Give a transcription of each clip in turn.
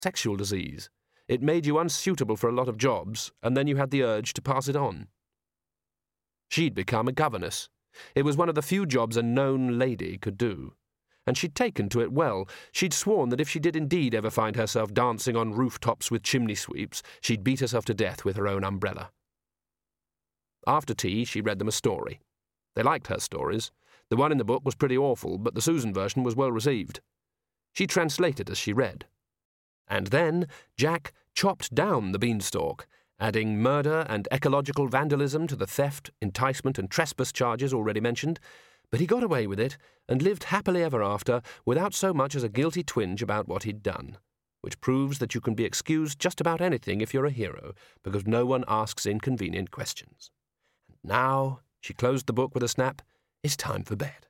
Sexual disease. It made you unsuitable for a lot of jobs, and then you had the urge to pass it on. She'd become a governess. It was one of the few jobs a known lady could do. And she'd taken to it well. She'd sworn that if she did indeed ever find herself dancing on rooftops with chimney sweeps, she'd beat herself to death with her own umbrella. After tea, she read them a story. They liked her stories. The one in the book was pretty awful, but the Susan version was well received. She translated as she read. And then Jack chopped down the beanstalk, adding murder and ecological vandalism to the theft, enticement and trespass charges already mentioned, but he got away with it and lived happily ever after without so much as a guilty twinge about what he'd done, which proves that you can be excused just about anything if you're a hero, because no one asks inconvenient questions. And now, she closed the book with a snap, it's time for bed.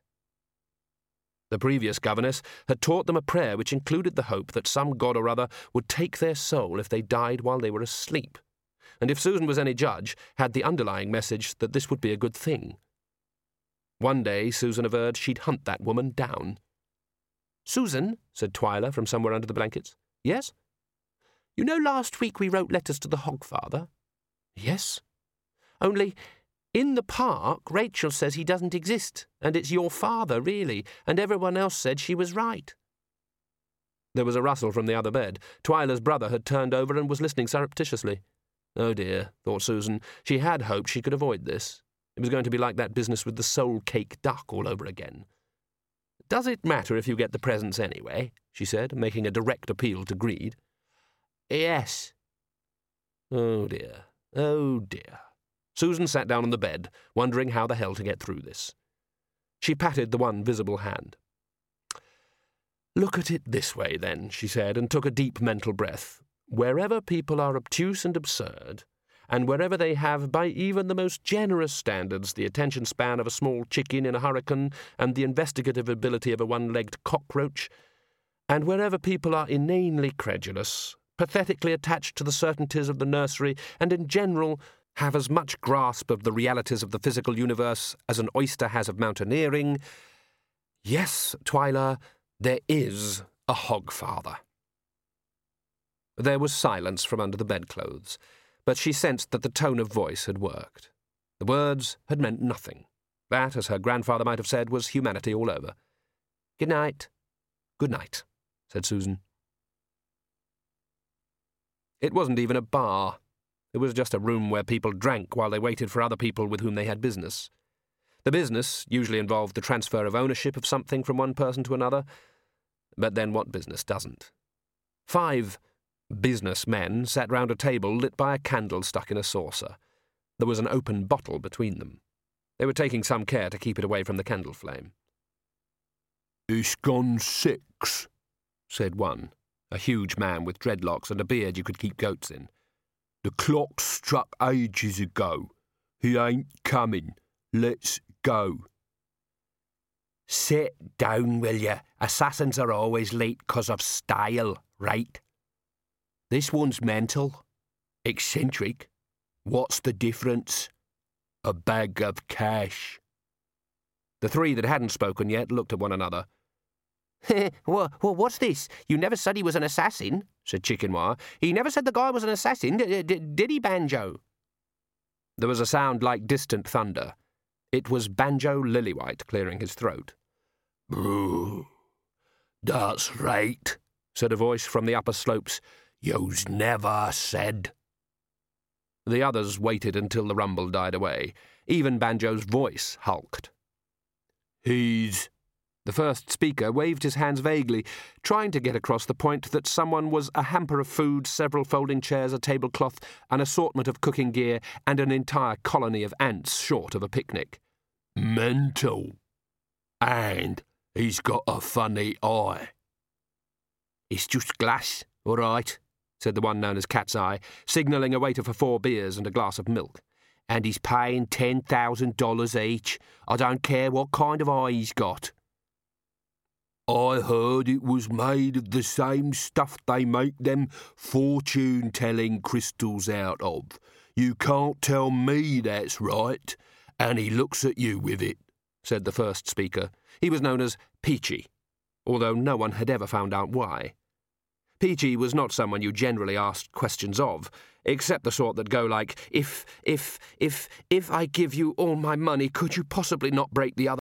The previous governess had taught them a prayer which included the hope that some god or other would take their soul if they died while they were asleep, and if Susan was any judge, had the underlying message that this would be a good thing. One day, Susan averred she'd hunt that woman down. "Susan," said Twyla from somewhere under the blankets. "Yes?" "You know last week we wrote letters to the Hogfather?" "Yes." "Only, in the park, Rachel says he doesn't exist, and it's your father, really, and everyone else said she was right." There was a rustle from the other bed. Twyla's brother had turned over and was listening surreptitiously. Oh dear, thought Susan. She had hoped she could avoid this. It was going to be like that business with the soul-cake duck all over again. "Does it matter if you get the presents anyway?" she said, making a direct appeal to greed. "Yes." Oh dear, oh dear. Susan sat down on the bed, wondering how the hell to get through this. She patted the one visible hand. "Look at it this way, then," she said, and took a deep mental breath. "Wherever people are obtuse and absurd, and wherever they have, by even the most generous standards, the attention span of a small chicken in a hurricane and the investigative ability of a one-legged cockroach, and wherever people are inanely credulous, pathetically attached to the certainties of the nursery, and in general have as much grasp of the realities of the physical universe as an oyster has of mountaineering, yes, Twyla, there is a Hogfather." There was silence from under the bedclothes, but she sensed that the tone of voice had worked. The words had meant nothing. That, as her grandfather might have said, was humanity all over. "Good night." "Good night," said Susan. It wasn't even a bar. It was just a room where people drank while they waited for other people with whom they had business. The business usually involved the transfer of ownership of something from one person to another, but then what business doesn't? 5 businessmen sat round a table lit by a candle stuck in a saucer. There was an open bottle between them. They were taking some care to keep it away from the candle flame. "It's gone 6, said one, a huge man with dreadlocks and a beard you could keep goats in. "The clock struck ages ago. He ain't coming. Let's go." "Sit down, will you? Assassins are always late 'cause of style, right? This one's mental. Eccentric. What's the difference? A bag of cash." The 3 that hadn't spoken yet looked at one another. What's this? You never said he was an assassin," said Chicken Wire. "He never said the guy was an assassin, did he, Banjo?" There was a sound like distant thunder. It was Banjo Lillywhite clearing his throat. "Brr, that's right," said a voice from the upper slopes. "Yo's never said." The others waited until the rumble died away. Even Banjo's voice hulked. "He's..." The first speaker waved his hands vaguely, trying to get across the point that someone was a hamper of food, several folding chairs, a tablecloth, an assortment of cooking gear, and an entire colony of ants short of a picnic. "Mental. And he's got a funny eye." "It's just glass, all right," said the one known as Cat's Eye, signalling a waiter for 4 beers and a glass of milk. "And he's paying $10,000 each. I don't care what kind of eye he's got." "I heard it was made of the same stuff they make them fortune-telling crystals out of. You can't tell me that's right. And he looks at you with it," said the first speaker. He was known as Peachy, although no one had ever found out why. Peachy was not someone you generally asked questions of, except the sort that go like, if I give you all my money, could you possibly not break the other